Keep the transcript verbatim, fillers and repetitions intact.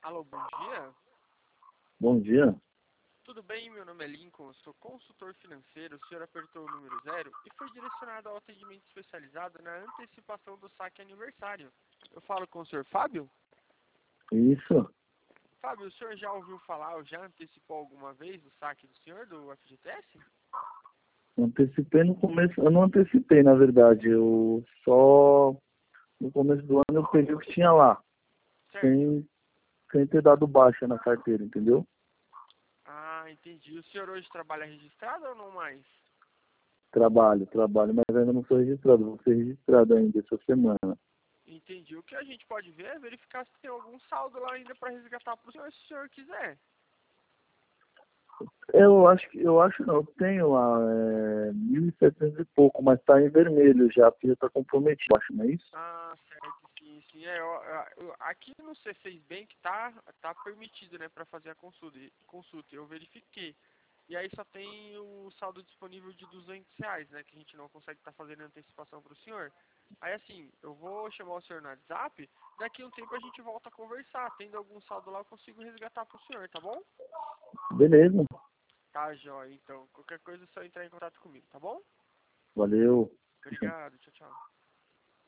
Alô, bom dia. Bom dia. Tudo bem? Meu nome é Lincoln, sou consultor financeiro. O senhor apertou o número zero e foi direcionado ao atendimento especializado na antecipação do saque aniversário. Eu falo com o senhor Fábio? Isso. Fábio, o senhor já ouviu falar ou já antecipou alguma vez o saque do senhor do F G T S? Antecipei no começo. Eu não antecipei, na verdade. Eu só no começo do ano eu peguei o que tinha lá. Certo. Sem, sem ter dado baixa na carteira, entendeu? Ah, entendi. O senhor hoje trabalha registrado ou não mais? Trabalho, trabalho, mas ainda não sou registrado. Vou ser registrado ainda essa semana. Entendi. O que a gente pode ver é verificar se tem algum saldo lá ainda para resgatar para o senhor, se o senhor quiser. Eu acho que eu acho não, eu tenho lá é, mil e setecentos e pouco, mas tá em vermelho já, porque já tá comprometido, acho, não é isso? Ah, certo, sim, sim. É, eu- eu- aqui no C seis Bank tá, tá permitido, né, para fazer a consulta, e- consulta. Eu verifiquei. E aí só tem o saldo disponível de duzentos reais, né, que a gente não consegue estar fazendo antecipação para o senhor. Aí assim, eu vou chamar o senhor no WhatsApp, daqui a um tempo a gente volta a conversar. Tendo algum saldo lá, eu consigo resgatar para o senhor, tá bom? Beleza, Tá, jóia. Então, qualquer coisa é só entrar em contato comigo, tá bom? valeu. Obrigado, tchau, tchau.